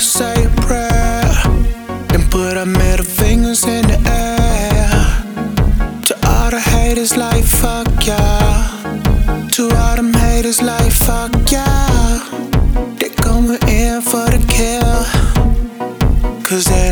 say a prayer, then put our middle fingers in the air. To all the haters like fuck y'all. To all them haters like fuck y'all. They going in for the kill, 'cause they